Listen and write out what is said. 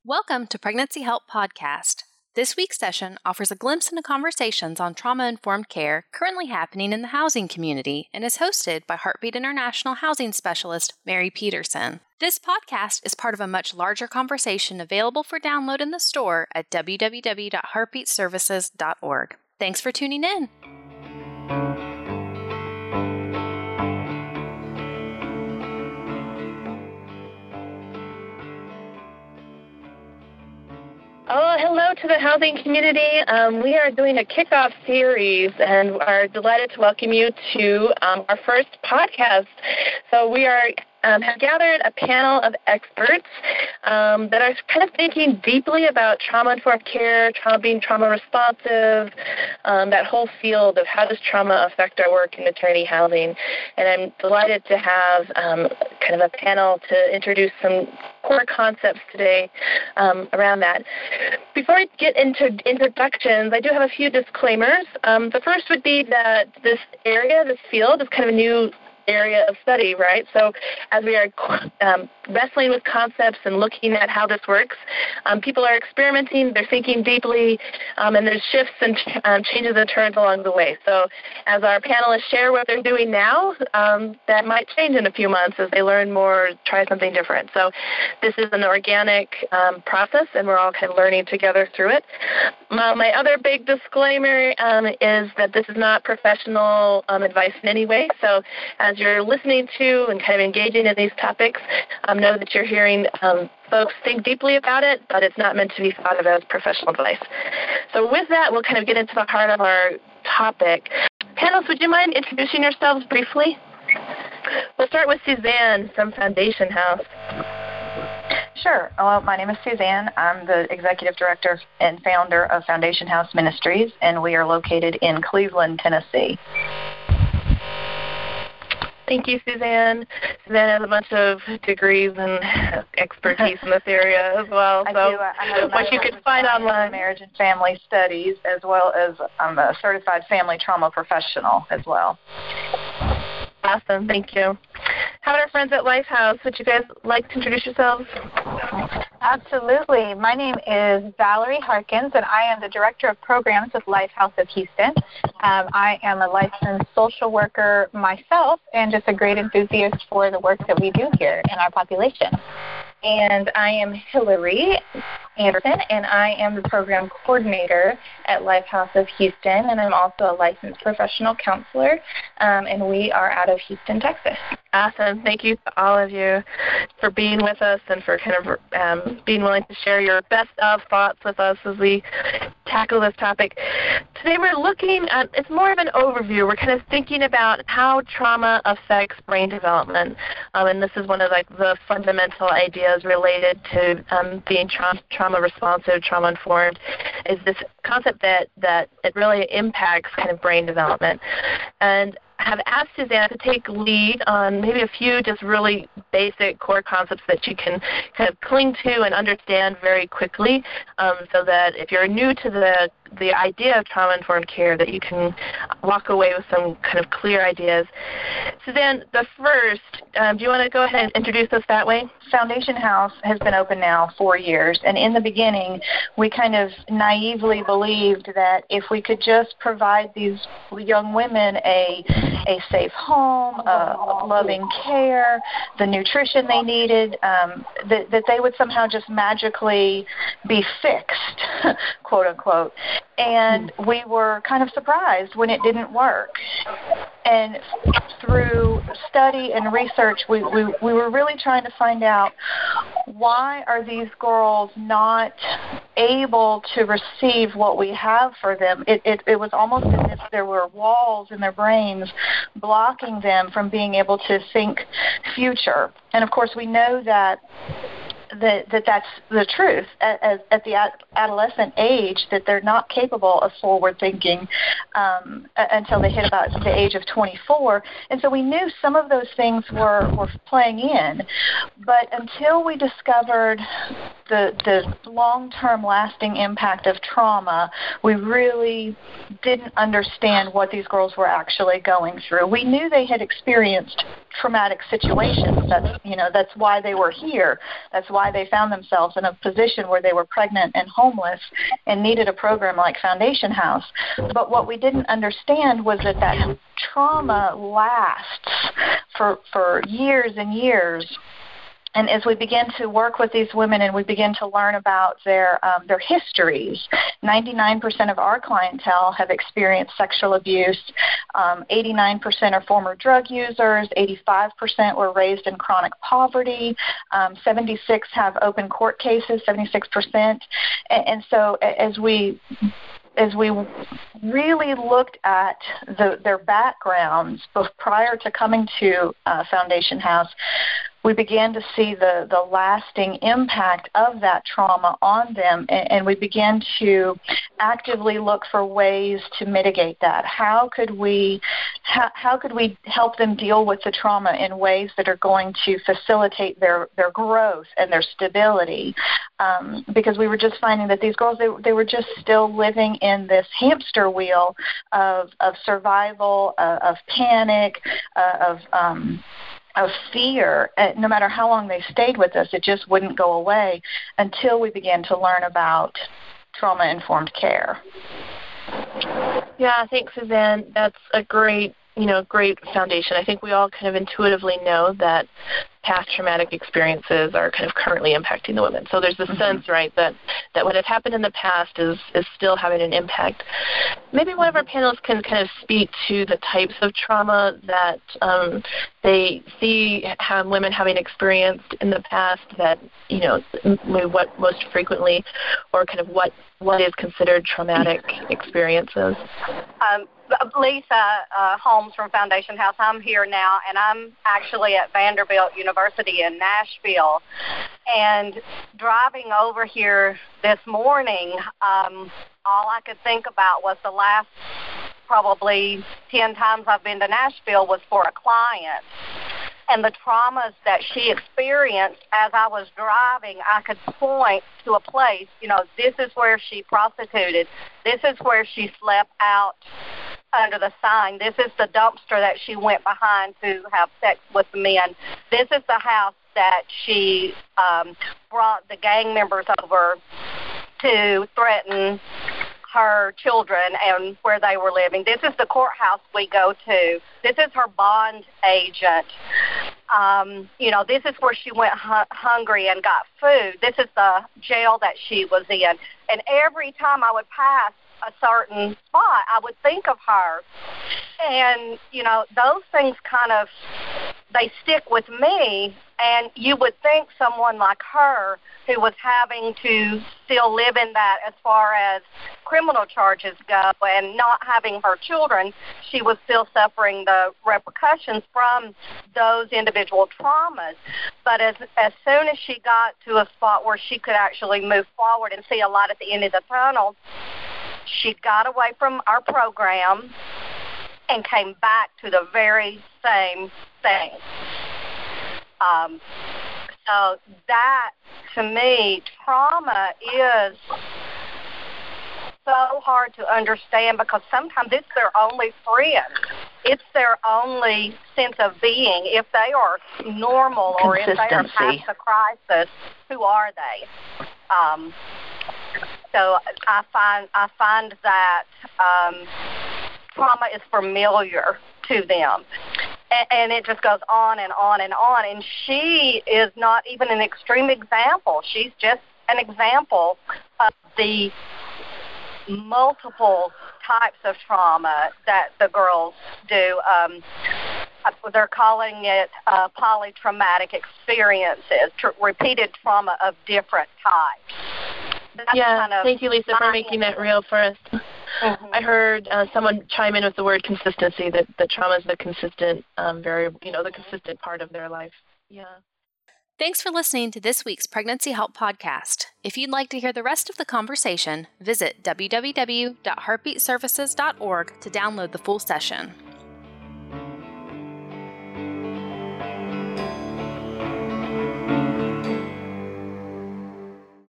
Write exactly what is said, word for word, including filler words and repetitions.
Welcome to Pregnancy Help Podcast. This week's session offers a glimpse into conversations on trauma-informed care currently happening in the housing community and is hosted by Heartbeat International housing specialist Mary Peterson. This podcast is part of a much larger conversation available for download in the store at w w w dot heartbeat services dot org. Thanks for tuning in. Oh, hello to the housing community. Um, we are doing a kickoff series and are delighted to welcome you to um, our first podcast. So we are um, have gathered a panel of experts um, that are kind of thinking deeply about trauma-informed care, trauma being trauma-responsive, um, that whole field of how does trauma affect our work in maternity housing. And I'm delighted to have um, kind of a panel to introduce some core concepts today um, around that. Before I get into introductions, I do have a few disclaimers. Um, the first would be that this area, this field, is kind of a new area of study, right? So as we are um, wrestling with concepts and looking at how this works, um, people are experimenting, they're thinking deeply, um, and there's shifts and um, changes and turns along the way. So as our panelists share what they're doing now, um, that might change in a few months as they learn more, try something different. So this is an organic um, process, and we're all kind of learning together through it. My, my other big disclaimer um, is that this is not professional um, advice in any way. So as you're listening to and kind of engaging in these topics, um, know that you're hearing um, folks think deeply about it, but it's not meant to be thought of as professional advice. So with that, we'll kind of get into the heart of our topic. Panelists, would you mind introducing yourselves briefly? We'll start with Suzanne from Foundation House. Sure. Well, my name is Suzanne. I'm the executive director and founder of Foundation House Ministries, and we are located in Cleveland, Tennessee. Thank you, Suzanne. Suzanne has a bunch of degrees and expertise in this area as well. I so do. I have a what you can find online. Marriage and family studies, as well as I'm a certified family trauma professional as well. Awesome. Thank you. How about our friends at Lifehouse? Would you guys like to introduce yourselves? Absolutely. My name is Valerie Harkins, and I am the Director of Programs with Lifehouse of Houston. Um, I am a licensed social worker myself and just a great enthusiast for the work that we do here in our population. And I am Hillary Anderson, and I am the program coordinator at Lifehouse of Houston, and I'm also a licensed professional counselor, um, and we are out of Houston, Texas. Awesome. Thank you to all of you for being with us and for kind of um, being willing to share your best of thoughts with us as we tackle this topic. Today we're looking at, it's more of an overview. We're kind of thinking about how trauma affects brain development, um, and this is one of like the fundamental ideas related to um, being tra- trauma responsive, trauma informed, is this concept that, that it really impacts kind of brain development. And have asked Suzanne to take lead on maybe a few just really basic core concepts that you can kind of cling to and understand very quickly, um, so that if you're new to the the idea of trauma-informed care, that you can walk away with some kind of clear ideas. Suzanne, the first, um, do you want to go ahead and introduce us that way? Foundation House has been open now four years, and in the beginning, we kind of naively believed that if we could just provide these young women a a safe home, uh, loving care, the nutrition they needed, um, that, that they would somehow just magically be fixed, quote unquote. And we were kind of surprised when it didn't work. And through study and research, we, we, we were really trying to find out, why are these girls not able to receive what we have for them? It, it, it was almost as if there were walls in their brains blocking them from being able to think future. And, of course, we know that That, that that's the truth at, at, at the ad- adolescent age, that they're not capable of forward thinking um, until they hit about the age of twenty-four. And so we knew some of those things were, were playing in. But until we discovered the the long-term lasting impact of trauma, we really didn't understand what these girls were actually going through. We knew they had experienced traumatic situations. That's, you know, that's why they were here. That's why they found themselves in a position where they were pregnant and homeless and needed a program like Foundation House. But what we didn't understand was that that trauma lasts for for years and years. And as we begin to work with these women and we begin to learn about their um, their histories, ninety-nine percent of our clientele have experienced sexual abuse. Um, eighty-nine percent are former drug users. eighty-five percent were raised in chronic poverty. Um, seventy-six have open court cases, seventy-six percent. And, and so as we as we really looked at the, their backgrounds prior to coming to uh, Foundation House, we began to see the, the lasting impact of that trauma on them, and, and we began to actively look for ways to mitigate that. How could we how, how could we help them deal with the trauma in ways that are going to facilitate their, their growth and their stability? Um, because we were just finding that these girls, they, they were just still living in this hamster wheel of, of survival, uh, of panic, uh, of um, of fear. Uh, no matter how long they stayed with us, it just wouldn't go away until we began to learn about trauma-informed care. Yeah, thanks, Suzanne. That's a great, you know, great foundation. I think we all kind of intuitively know that past traumatic experiences are kind of currently impacting the women. So there's this mm-hmm. sense, right, that, that what had happened in the past is, is still having an impact. Maybe one of our panelists can kind of speak to the types of trauma that um, they see have women having experienced in the past that, you know, maybe what most frequently, or kind of what, what is considered traumatic experiences. Um, Lisa uh, Holmes from Foundation House. I'm here now, and I'm actually at Vanderbilt University in Nashville. And driving over here this morning, um, all I could think about was the last probably ten times I've been to Nashville was for a client. And the traumas that she experienced as I was driving, I could point to a place, you know, this is where she prostituted. This is where she slept out under the sign. This is the dumpster that she went behind to have sex with men. This is the house that she um, brought the gang members over to threaten her children and where they were living. This is the courthouse we go to. This is her bond agent. Um, you know, this is where she went hu- hungry and got food. This is the jail that she was in. And every time I would pass a certain spot, I would think of her. And, you know, those things kind of, they stick with me. And you would think someone like her who was having to still live in that as far as criminal charges go and not having her children, she was still suffering the repercussions from those individual traumas. But as as soon as she got to a spot where she could actually move forward and see a light at the end of the tunnel, she got away from our program and came back to the very same thing. Um, so that, to me, trauma is so hard to understand because sometimes it's their only friend. It's their only sense of being. If they are normal or if they are past the crisis, who are they? Um, so I find I find that um, trauma is familiar to them. And it just goes on and on and on. And she is not even an extreme example. She's just an example of the multiple types of trauma that the girls do. Um, they're calling it uh, polytraumatic experiences, tr- repeated trauma of different types. That's yeah, kind of thank you, Lisa, for making that real for us. Mm-hmm. I heard uh, someone chime in with the word consistency, that the trauma is the consistent um, variable, you know, the consistent part of their life. Yeah. Thanks for listening to this week's Pregnancy Help Podcast. If you'd like to hear the rest of the conversation, visit w w w dot heartbeat services dot org to download the full session.